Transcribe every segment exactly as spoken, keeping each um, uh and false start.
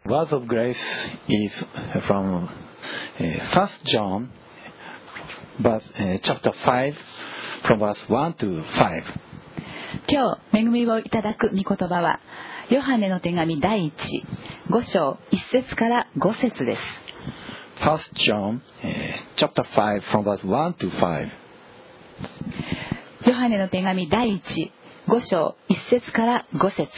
Words of grace is from uh, First John, verse, uh, chapter five, from verse one to five. 今日恵みをいただく御言葉はヨハネの手紙第一五章一節から五節です。 First John, uh, chapter five, from verse one to five. ヨハネの手紙第一五章一節から五節。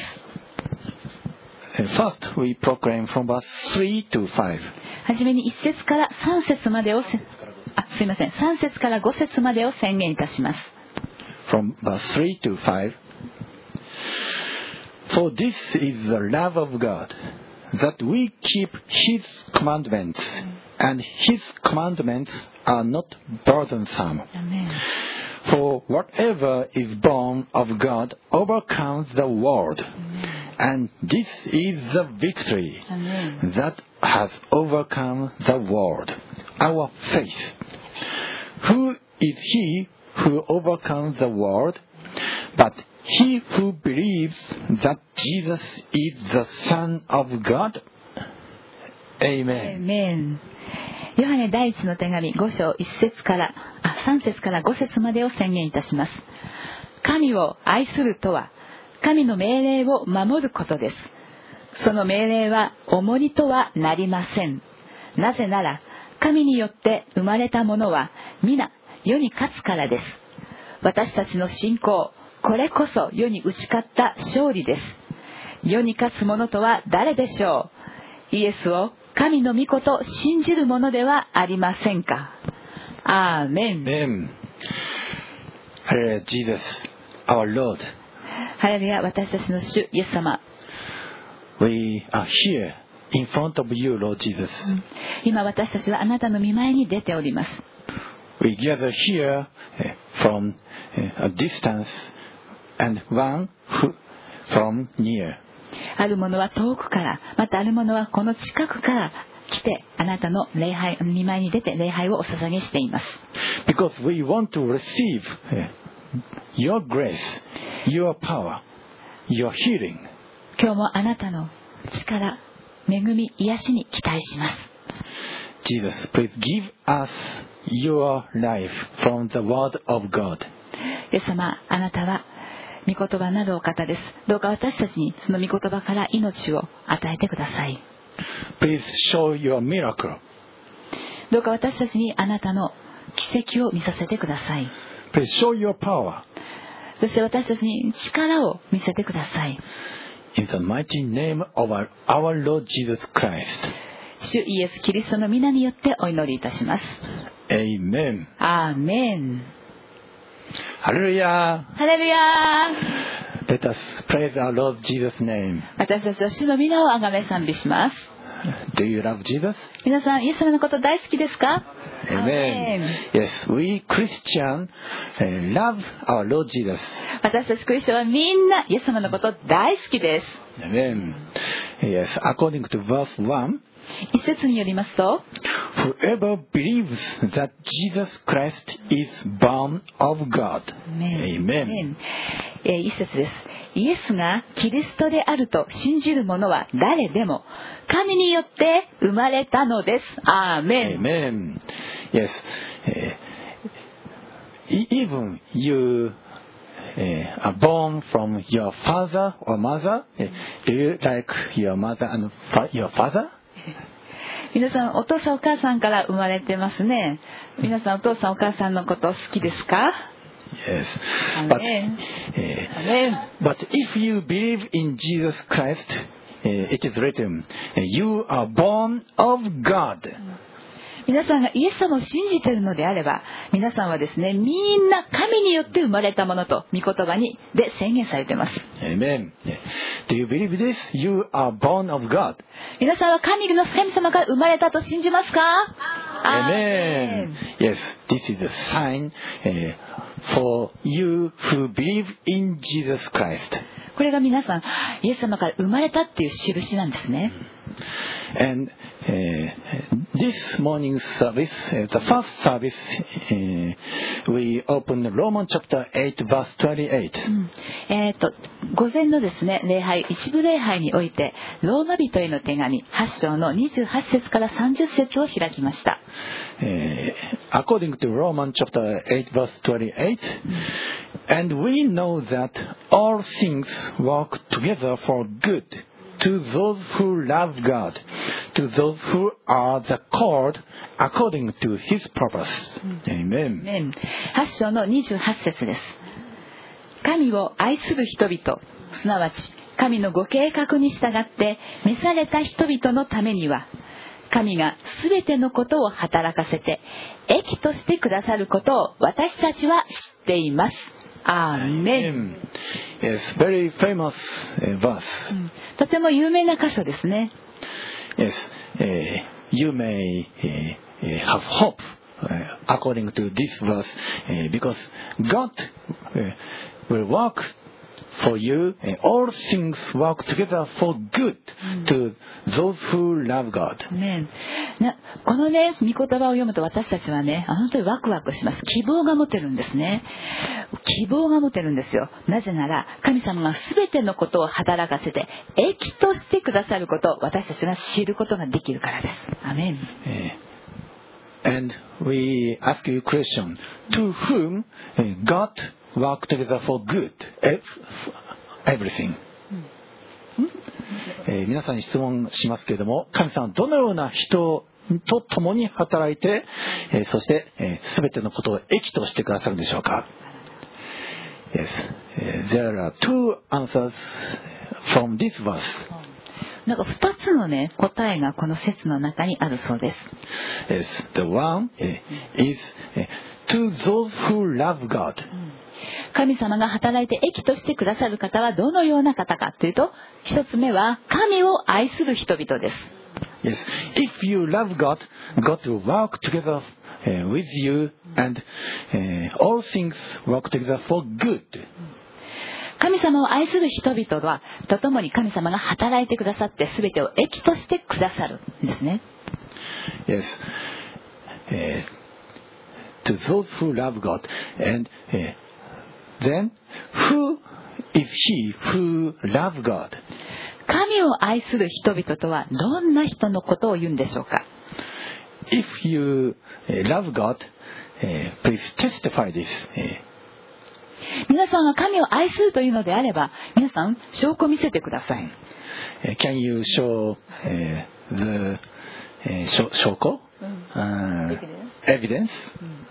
First, we proclaim from verse three to five. はじめに一節から三節までをせあすいません三節から五節までを宣言いたします。 From verse three to five. For this is the love of God, that we keep His commandments, and His commandments are not burdensome. アメン For whatever is born of God overcomes the world, and this is the victory アメン that has overcome the world, our faith. Who is he who overcomes the world? But he who believes that Jesus is the Son of God? ア Amen. メン。ヨハネ第一の手紙五章一節からあ三節から五節までを宣言いたします。神を愛するとは神の命令を守ることです。その命令は重荷とはなりません。なぜなら神によって生まれたものは皆世に勝つからです。私たちの信仰、これこそ世に打ち勝った勝利です。世に勝つ者とは誰でしょう。イエスを神の御子と信じるものではありませんか。アーメン。 Amen. Hallelujah, Jesus, our Lord. ハレルヤ、私たちの主イエス様。 We are here in front of you, Lord Jesus. 今私たちはあなたの御前に出ております。 We gather here uh, from uh, a distance, and one who, from near. ある者は遠くから、またある者はこの近くから来て、あなたの礼拝、御前に出て礼拝をお捧げしています。 Because we want to receive uh, your grace, your power, your healing. 今日もあなたの力、恵み、癒しに期待します。 Jesus, please give us your life from the word of God. イエス様、あなたは御言葉なるお方です。どうか私たちにその御言葉から命を与えてください。 Please show your miracle. どうか私たちにあなたの奇跡を見させてください。 Please show your power. そして私たちに力を見せてください。 In the mighty name of our, our Lord Jesus Christ. 主イエス・キリストの皆によってお祈りいたします。 Amen. アーメン。 Hallelujah. ハレルヤー。 Let us praise our Lord Jesus' name. 私たちは主の皆をあがめ賛美します。 Do you love Jesus? 皆さん、イエス様のこと大好きですか？ Amen. Yes, we Christian uh, love our Lord Jesus. 私たちクリスチャンはみんなイエス様のこと大好きです。 Amen. Yes, according to verse one, 一節によりますと、 whoever believes that Jesus Christ is born of God. Amen. えー一節です。イエスがキリストであると信じる者は誰でも神によって生まれたのです。アーメン。 Amen. Yes. Uh, e- even you uh, are born from your father or mother. Uh, do you like your mother and fa- your father? 皆さん、お父さんお母さんから生まれてますね。皆さん、お父さんお母さんのこと好きですか？ Yes. But, Amen. uh, Amen. but if you believe in Jesus Christ, uh, it is written, you are born of God. 皆さんがイエス様を信じているのであれば、皆さんはですね、みんな神によって生まれたものと御言葉にで宣言されています。 Amen. Do you believe this? You are born of God. 皆さんは神の神様から生まれたと信じますか？ Amen. Yes, this is a sign uh, for you who believe in Jesus Christ. これが皆さん、イエス様から生まれたっていう印なんですね。 And this morning's service, uh, the first service, uh, we opened Romans chapter eight, verse twenty-eight. うんえー、と午前のですね礼拝一部礼拝においてローマ人への手紙はち章のにじゅうはち節からさんじゅっ節を開きました。 Uh, according to Romans chapter eight, verse twenty-eight, and we know that all things work together for good to those who love God, to those who are the called according to His purpose. Amen. はち章のにじゅうはち節です。神を愛する人々、すなわち神のご計画に従って召された人々のためには、神がすべてのことを働かせて益としてくださることを私たちは知っています。アーメン。 Yes, very famous verse. とても有名な箇所ですね。 Yes, uh, you may uh, have hope uh, according to this verse uh, because God uh, will work for you, and all things work together for good to those who love God. ね、なこのね御言葉を読むと私たちはね本当にワクワクします。希望が持てるんですね。希望が持てるんですよ。なぜなら神様が全てのことを働かせて益としてくださることを私たちが知ることができるからです。アメン。 And we ask you a question: to whom God work together for good, everything. えー、皆さんに質問しますけれども、神様はどのような人と共に働いて、えー、そして、えー、全てのことを益としてくださるんでしょうか。Yes, there are two answers from this verse. なんか二つのね答えがこの説の中にあるそうです。 Yes, the one is to those who love God. 神様が働いて益としてくださる方はどのような方かというと、一つ目は神を愛する人々です。 Yes, if you love God, God will work together with you, and all things work together for good. 神様を愛する人々はとともに神様が働いてくださって全てを益としてくださるんですね。 Yes, uh, to those who love God, and uh, then who is he who love God? 神を愛する人々とはどんな人のことを言うんでしょうか。 If you love God, uh, please testify this. Uh, 皆さんが神を愛するというのであれば、皆さん証拠を見せてください。 uh, can you show uh, the uh, 証拠、うん uh, evidence? うんうん、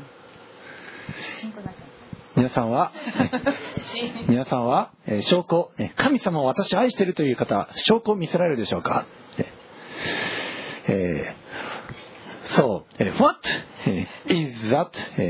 皆さんは皆さんは証拠、神様を私を愛しているという方、証拠を見せられるでしょうか。えー、so what is that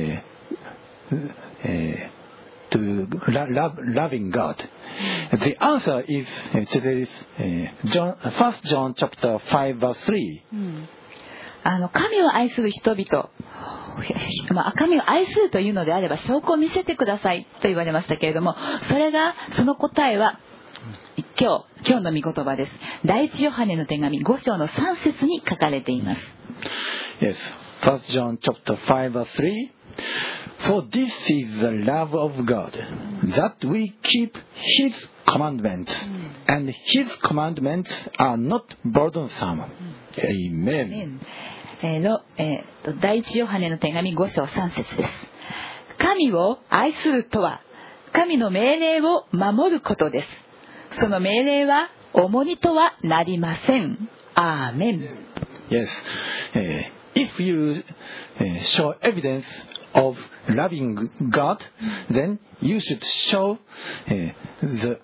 to love, loving God? The answer is today's John, First John chapter five verse three. うん、あの神を愛する人々、まあ、神を愛するというのであれば証拠を見せてくださいと言われましたけれども、それがその答えは今日今日の御言葉です。第一ヨハネの手紙ご章のさん節に書かれています。 Yes, First John chapter five verse three. For this is the love of God, that we keep His commandments, and His commandments are not burdensome. Amen. えーのえー、第一ヨハネの手紙ご章さん節です。神を愛するとは神の命令を守ることです。その命令は重荷とはなりません。アーメン。 Yes, uh, if you uh, show evidence of loving God, then you should show uh, the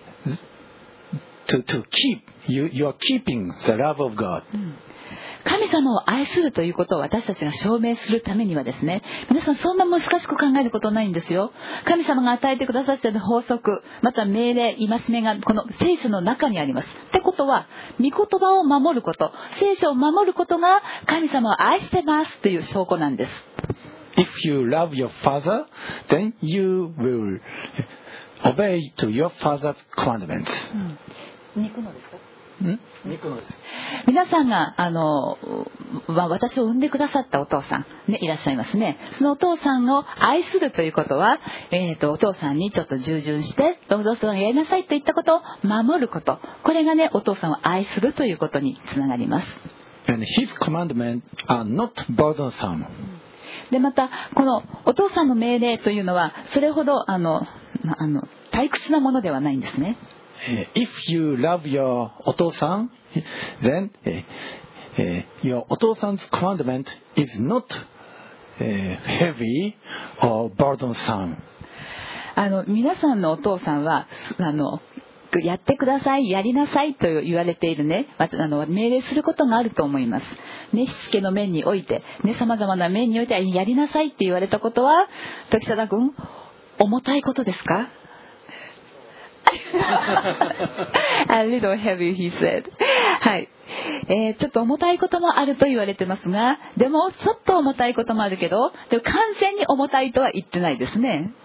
to to keep you you are keeping the love of God. 神様を愛するということを私たちが証明するためにはですね、皆さんそんな難しく考えることないんですよ。神様が与えてくださっている法則、また命令、戒めがこの聖書の中にあります。ってことは、御言葉を守ること、聖書を守ることが神様を愛してますという証拠なんです。 If you love your father, then you will obey to your father's commandments. うん、肉のですか？ ん肉のです。 皆さんがあの私を産んでくださったお父さん、ね、いらっしゃいますね。そのお父さんを愛するということは、えー、とお父さんにちょっと従順してお父さんがやりなさいといったことを守ること、これがねお父さんを愛するということにつながります。 And his commandments are not burdensome. でまたこのお父さんの命令というのはそれほどあのあの退屈なものではないんですね。 If you love your お父さん then uh, your お父さん's commandment is not uh, heavy or burdensome. あの皆さんのお父さんはあのやってください、やりなさいと言われているね、あの命令することがあると思います。ね、しつけの面において、ね、様々な面においてやりなさいって言われたことは、時貞君、重たいことですか？A little heavy, he said. はい、えー。ちょっと重たいこともあると言われてますが、でもちょっと重たいこともあるけど、でも完全に重たいとは言ってないですね。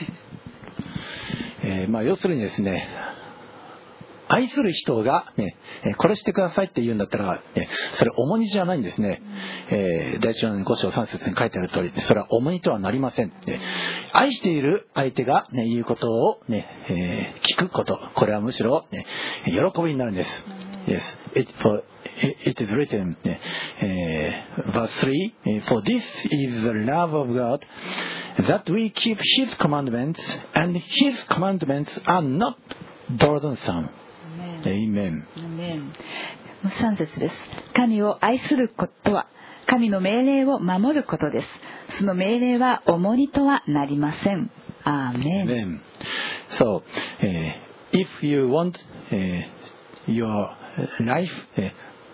えーまあ、要するにですね、愛する人が、ね、これしてくださいって言うんだったら、ね、それ重荷じゃないんですね。えー、第一ヨハネご章さん節に書いてある通り、それは重荷とはなりません。ね、愛している相手が、ね、言うことを、ねえー、聞くこと、これはむしろ、ね、喜びになるんです。Yes, it, for, it is written, ねえー、verse three, for this is the love of God, that we keep His commandments, and His commandments are not burdensome.エイメン。 さん節です。神を愛することは神の命令を守ることです。その命令は重荷とはなりません。アーメン。 So, uh, if you want uh, your life, uh,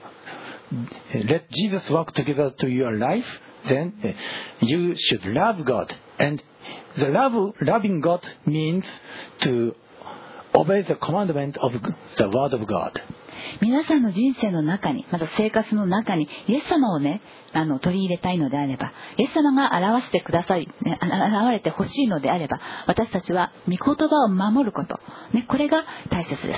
let Jesus work together to your life, then uh, you should love God. And the love, loving God means to obey the commandment of the word of God. 皆さんの人生の中に、また生活の中にイエス様をね、あの取り入れたいのであれば、イエス様が表してください、ね、現れてほしいのであれば、私たちは御言葉を守ること、ね、これが大切です。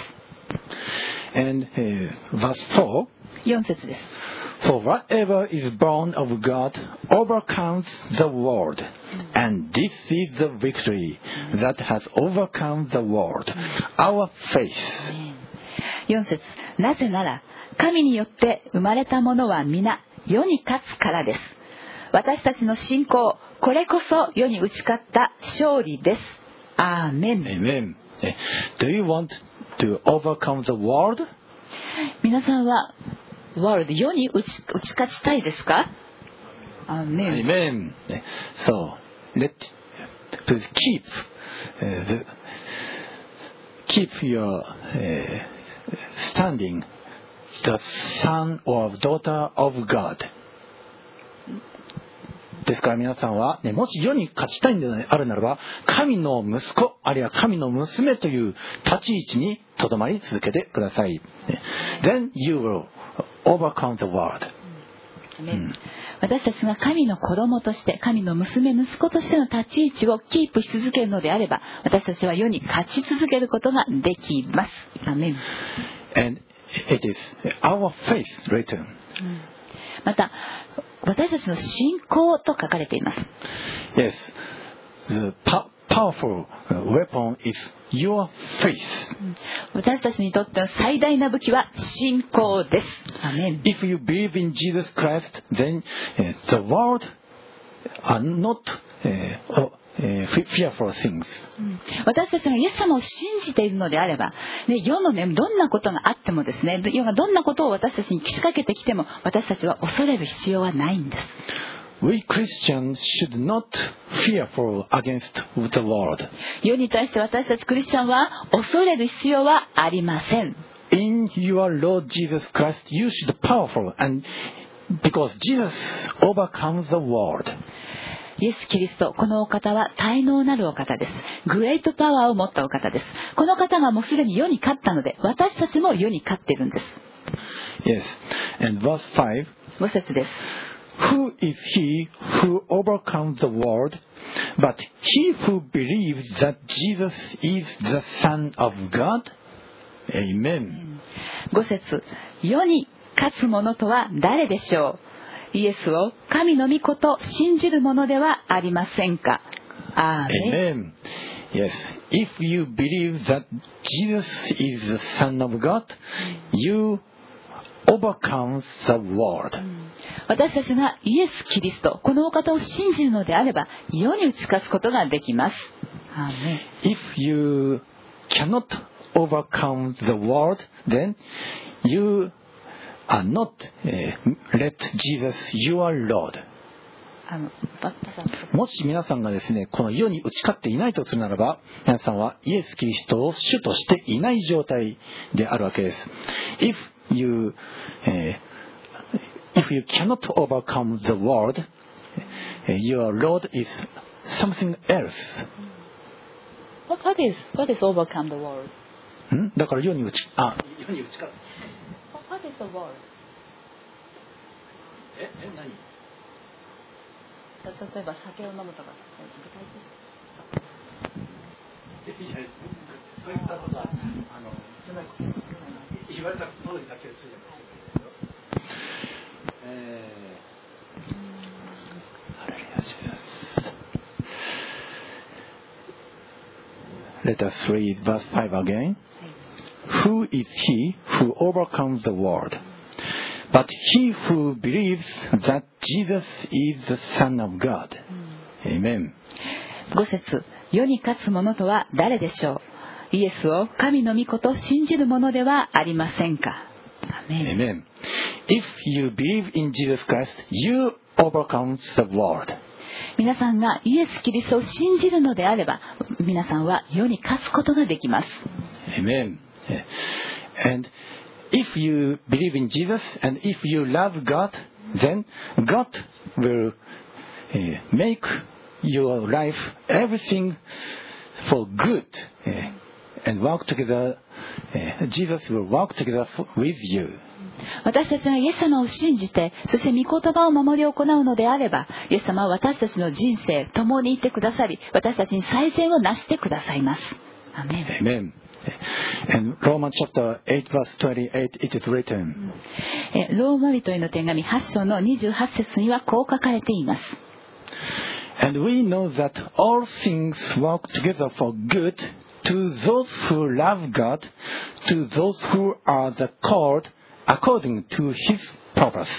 And、uh, verse four. よん節です。 For whatever is born of God overcomes the world, and this is the victory that has overcome the world, our faith. よん節、なぜなら神によって生まれたものは皆世に勝つからです。私たちの信仰、これこそ世に打ち勝った勝利です。アーメン。 Amen. Do you want to overcome the world? 皆さんはワールド、世に打ち、打ち勝ちたいですか？アーメン。 Amen. So, let please keep uh, the keep your uh, standing the son or daughter of God. ですから皆さんは、ね、もし世に勝ちたいんであるならば、神の息子あるいは神の娘という立ち位置にとどまり続けてください。Then you will overcome the world. うん、私たちが神の子供として神の娘息子としての立ち位置をキープし続けるのであれば、私たちは世に勝ち続けることができます。アメン。 And it is our faith written. また私たちの信仰と書かれています。 Yes, the powerful weapon is your faith. 私たちにとっての最大な武器は信仰です。アメン。 If you believe in Jesus Christ, then uh, the world are not uh, uh, fearful things. 私たちがイエス様を信じているのであれば、ね、世のね、どんなことがあってもですね、世がどんなことを私たちにけしかけてきても、私たちは恐れる必要はないんです。 We Christians should not fearful against the world. 世に対して私たちクリスチャンは恐れる必要はありません。 In your Lord Jesus Christ, you should be powerful, and because Jesus overcomes the world. イエス・キリスト、このお方は大能なるお方です。グレートパワーを持ったお方です。この方がもうすでに世に勝ったので、私たちも世に勝っているんです。 Yes, and verse five. ご節です。 Who is he who overcomes the world, but he who believes that Jesus is the Son of God? Amen. ご節、世に勝つ者とは誰でしょう。イエスを神の御子と信じる者ではありませんか。アーメン。 Yes. If you believe that Jesus is the Son of God, you overcome the world. 私たちがイエス・キリスト、このお方を信じるのであれば、世に打ち勝つことができます。アーメン。 If you cannot overcome the world, then you are not uh, let Jesus your Lord. あのパパさんもし皆さんがですね、この世に打ち勝っていないとするならば、皆さんはイエス・キリストを主としていない状態であるわけです。If you, uh, if you cannot overcome the world, your Lord is something else. What, what is what is overcome the world? んだから世に打ち、あ、世に打ち勝つ。 What is the world? え、え、何？ 例えば酒を飲むとか具体的にそういったことはあの言われた通りだけついてますけど、えー、ハレルヤします。Let us read verse five again. Who is he who overcomes the world? But he who believes that Jesus is the Son of God. Amen. ご節、世に勝つ者とは誰でしょう。イエスを神の御子と信じる者ではありませんか。アメン。 Amen. If you believe in Jesus Christ, you overcome the world. 皆さんがイエス・キリストを信じるのであれば、皆さんは世に勝つことができます。 Amen. And if you believe in Jesus and if you love God, then God will uh, make your life everything for good uh, and work together. Uh, Jesus will work together for, with you. 私たちがイエス様を信じて、そして御言葉を守り行うのであれば、イエス様は私たちの人生共にいてくださり、私たちに最善をなしてくださいます。アメン。 Amen. And Romans chapter eight verse twenty-eight, it is written. えローマ人への手紙はち章のにじゅうはち節にはこう書かれています。 And we know that all things work together for good to those who love God, to those who are the called according to His purpose.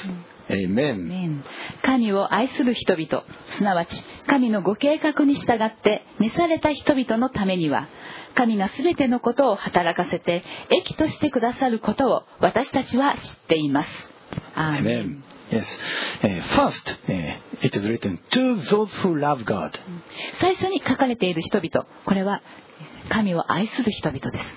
Amen. 神を愛する人々、すなわち神のご計画に従って召された人々のためには、神がすべてのことを働かせて益としてくださることを私たちは知っています。アーメン。 Yes. Uh, first, uh, it is written to those who love God. 最初に書かれている人々、これは神を愛する人々です。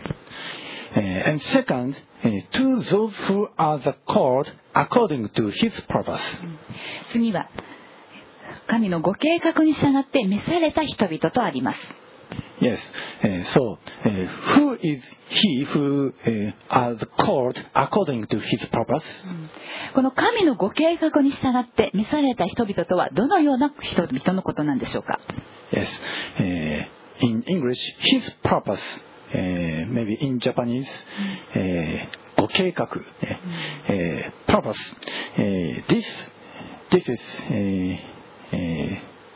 Uh, and second, uh, to those who are the called according to His purpose. 次は神のご計画に従って召された人々とあります。 Yes. Uh, so, uh, who is he who uh, are called according to his purpose? この神のご計画に従って召された人々とはどのような人々のことなんでしょうか。 Yes. Uh, in English, his purpose, uh, maybe in Japanese, uh, ご計画, uh, uh, purpose. Uh, this, this is uh, uh,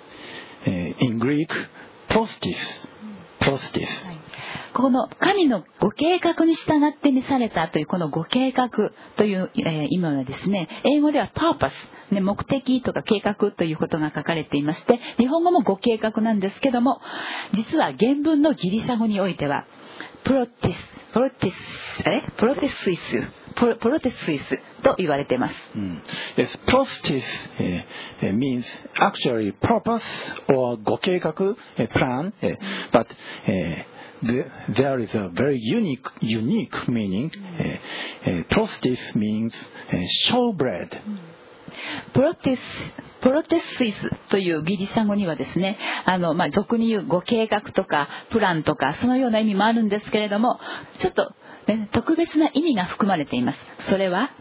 uh, in Greek, prostis. この神のご計画に従って召されたというこのご計画という、えー、意味はですね、英語では purpose、ね、目的とか計画ということが書かれていまして、日本語もご計画なんですけども、実は原文のギリシャ語においてはプロティスプロティスえプロテスイスプロ、プロテスイスと言われています。 Mm. Yes, prostis uh, means actually purpose or ご計画 uh, plan, uh, but uh, the, there is a very unique unique meaning. Uh, uh, prostis means uh, showbread. プロテスプロテスイスというギリシャ語にはですね、あのまあ俗に言うご計画とかプランとかそのような意味もあるんですけれども、ちょっと、ね、特別な意味が含まれています。それは、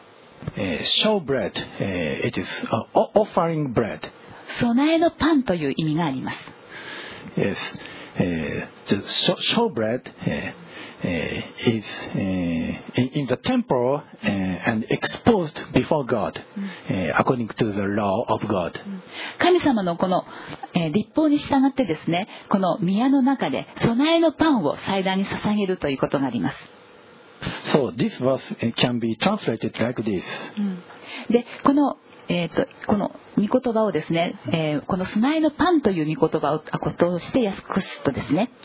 uh, showbread, uh, it is uh, offering bread. 備えのパンという意味があります。 Yes, uh, the showbread uh, uh, is uh, in, in the temple uh, and exposed before God uh, according to the law of God. 神様のこの、えー、律法に従ってですね、この宮の中で備えのパンを祭壇に捧げるということがあります。 So this verse can be translated like this. で、このえー、とこの御言葉をですね、えー、この備えのパンという御言葉をことをして訳すとですね、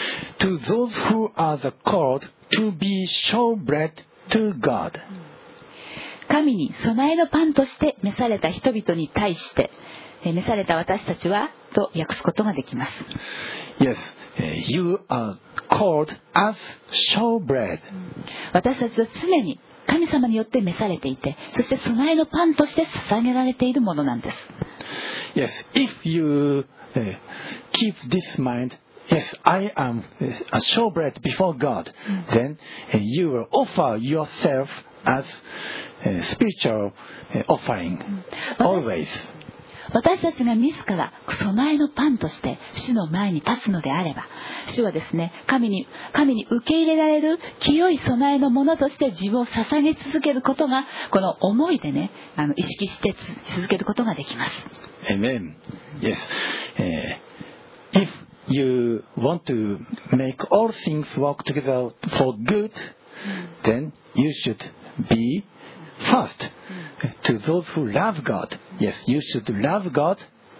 To those who are the called to be showbread to God. 神に備えのパンとして召された人々に対して、えー、召された私たちはと訳すことができます。 Yes, you are called as showbread. 私たちは常に神様によって召されていて、そして備えのパンとして捧げられているものなんです。 Yes, if you uh, keep this mind, yes, I am a showbread before God, then uh, you will offer yourself as a spiritual uh, offering, always. 私たちが自ら備えのパンとして主の前に立つのであれば、主はですね、神に神に受け入れられる清い備えのものとして自分を捧げ続けることが、この思いでね、あの意識して続けることができます。 Amen. Yes. Uh, if you want to make all things work together for good, then you should be first to those who love God. Yes, you should love God.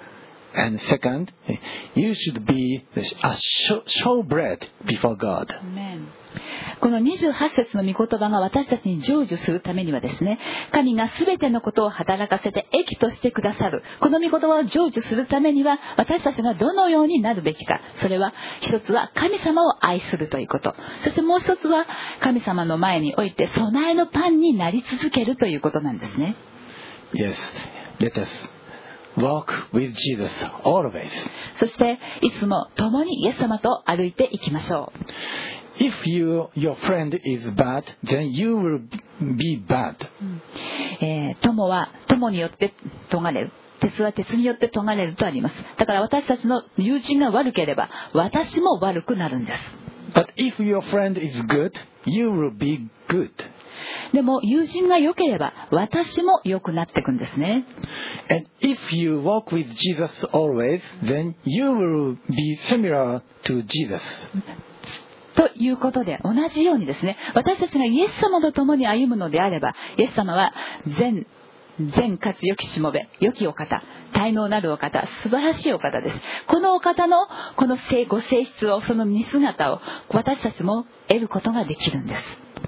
And second, you should be a showbread before God. このにじゅうはち節の御言葉が私たちに成就するためにはですね、神が全てのことを働かせて益としてくださる、この御言葉を成就するためには私たちがどのようになるべきか、それは一つは神様を愛するということ、そしてもう一つは神様の前において備えのパンになり続けるということなんですね。 Yes, let us walk with Jesus always. そしていつも共にイエス様と歩いていきましょう。 If you, your friend is bad, then you will be bad. えー、友は友によって咎れる。鉄は鉄によって咎れるとあります。だから私たちの友人が悪ければ私も悪くなるんです。 But if your friend is good, you will be good. でも友人が良ければ私も良くなっていくんですね。 And if you walk with Jesus always, then you will be similar to Jesus. ということで同じようにですね、私たちがイエス様と共に歩むのであれば、イエス様は善善かつ良きしもべ、良きお方、大能なるお方、素晴らしいお方です。このお方のこのご性質を、その見姿を私たちも得ることができるんです。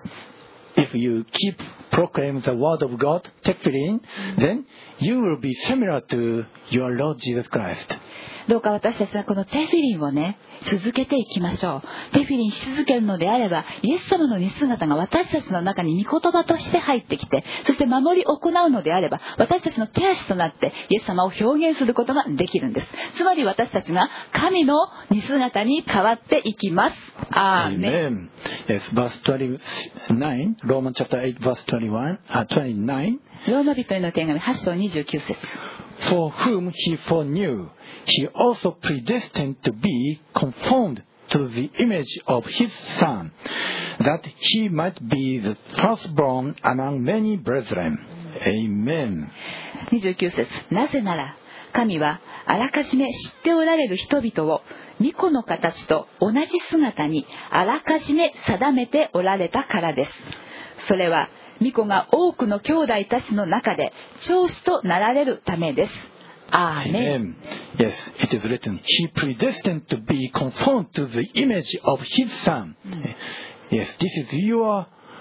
If you keep proclaim the word of God, tefillin, then you will be similar to your Lord Jesus Christ. どうか私たちはこのテフィリンをね、続けていきましょう。テフィリンし続けるのであれば、イエス様の似姿が私たちの中に御言葉として入ってきて、そして守り行うのであれば、私たちの手足となってイエス様を表現することができるんです。つまり私たちが神の似姿に変わっていきます。アーメン。 Yes, verse twenty-nine, Romans chapter eight, verse twenty-one, uh, twenty-nine. ローマ人への手紙はち章にじゅうきゅう節。 For whom he foreknew, he also predestined to be conformed to the image of his Son, that he might be the firstborn among many brethren. Amen. にじゅうきゅう節。なぜなら、神はあらかじめ知っておられる人々を御子の形と同じ姿にあらかじめ定めておられたからです。それは御子が多くの兄弟たちの中で長子となられるためです。アーメン。 Yes, it is written, he predestined to be conformed to the image of his Son. Yes, this is your,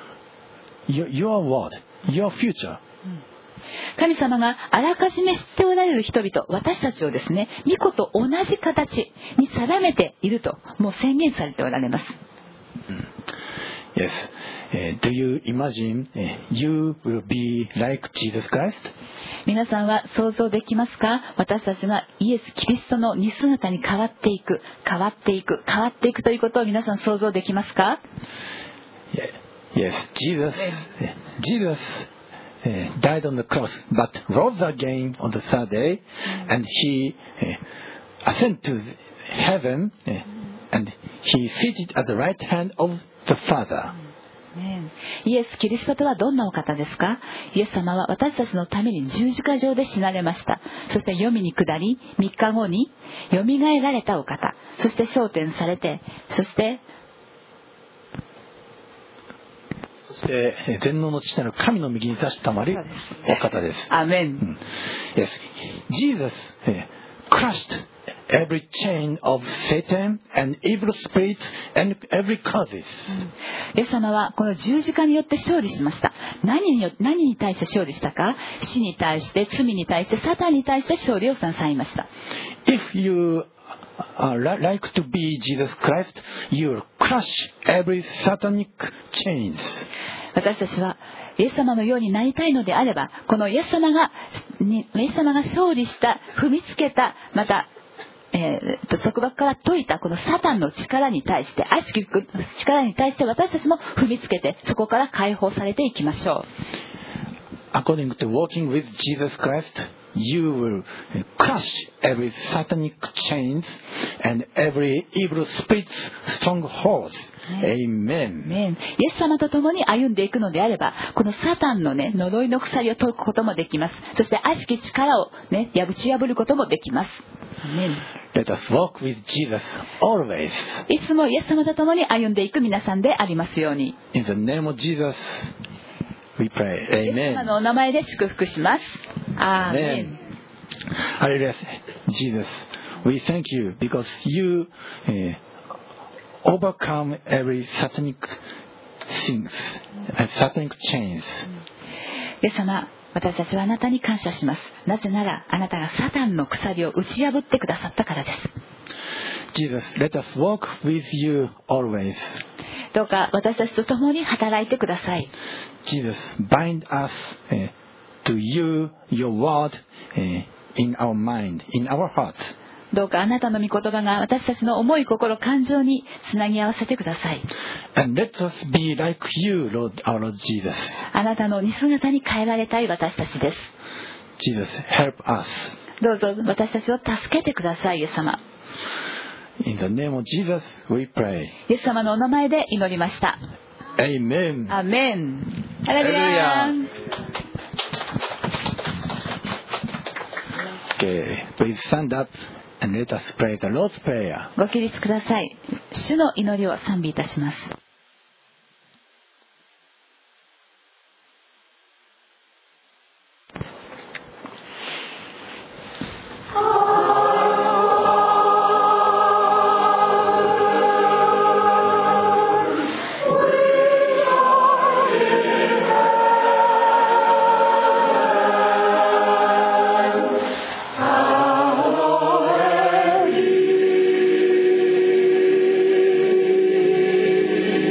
your, your word, your future. 神様があらかじめ知っておられる人々、私たちをですね、御子と同じ形に定めているともう宣言されておられます。 Yes. Uh, do you imagine uh, you will be like Jesus Christ? 皆さんは想像できますか？私たちがイエス・キリストの似姿に変わっていく、変わっていく、変わっていくということを皆さん想像できますか？ Yes, Jesus, Jesus uh, died on the cross, but rose again on the third day, and he uh, ascended to heaven. Uh, and he seated at the right hand of the Father. ね、イエス・キリストとはどんなお方ですか？イエス様は私たちのために十字架上で死なれました。そして黄泉に下り、みっかごによみがえられたお方、そして昇天されて、そしてそして全能の父なる神の右に立ちたまるお方です。 アメン。 Yes, Jesus crushed every chain of Satan and evil spirits and every causes. イエス様はこの十字架によって勝利しました。何によ何に対して勝利したか？死に対して、罪に対して、サタンに対して勝利をなさいました。 If you uh, like to be Jesus Christ, you will crush every satanic chains. 私たちはイエス様のようになりたいのであれば、このイエス様がイエス様が勝利した、踏みつけた、またえー、束縛から解いたこのサタンの力に対して、悪しき力に対して私たちも踏みつけて、そこから解放されていきましょう。 According to walking with Jesus Christ, you will crush every satanic chains and every evil spirit's strongholds. Amen. イエス様と共に歩んでいくのであれば、このサタンのね、呪いの鎖を解くこともできます。そして悪しき力をね、破ち破ることもできます。 Let us walk with Jesus always. いつもイエス様と共に歩んでいく皆さんでありますように。 In the name of Jesus, we pray. Amen. イエス様のお名前で祝福します。アーメン。 Hallelujah. Jesus, we thank you because you uh, overcome every satanic things, uh, satanic chains. イエス様、私たちはあなたに感謝します。なぜならあなたがサタンの鎖を打ち破ってくださったからです。 Jesus, let us walk with you always. どうか私たちと共に働いてください。 Jesus, bind us uh, to you, your word, uh, in our mind, in our hearts. どうかあなたの御言葉が私たちの思い、心、感情につなぎ合わせてください。 And let us be like you, Lord, our Lord Jesus. あなたの似姿に変えられたい私たちです。 Jesus, help us. どうぞ私たちを助けてください、イエス様。 In the name of Jesus, we pray. イエス様のお名前で祈りました。 Amen. アーメン。ハレルヤ。 Okay, please stand up and let us pray the Lord's Prayer. ご起立ください。主の祈りを賛美いたします。 Amen.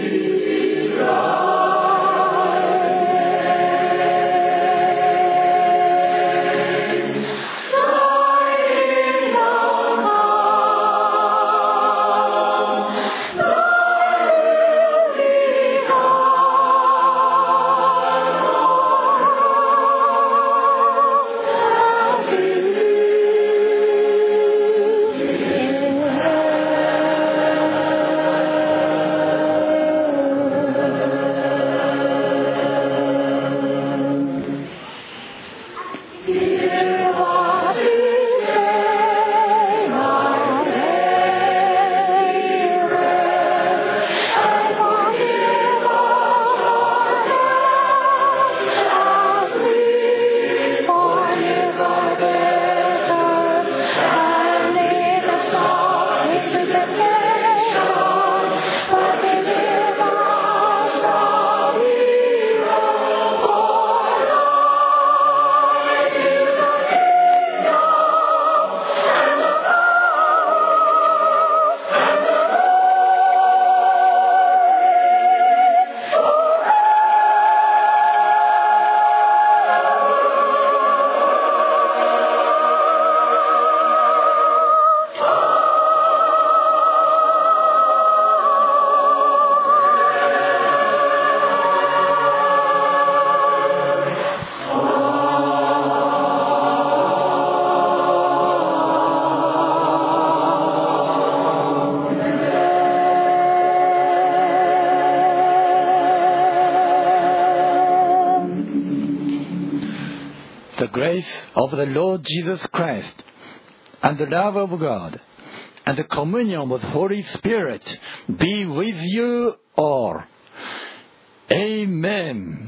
The grace of the Lord Jesus Christ, and the love of God, and the communion of the Holy Spirit be with you all. Amen.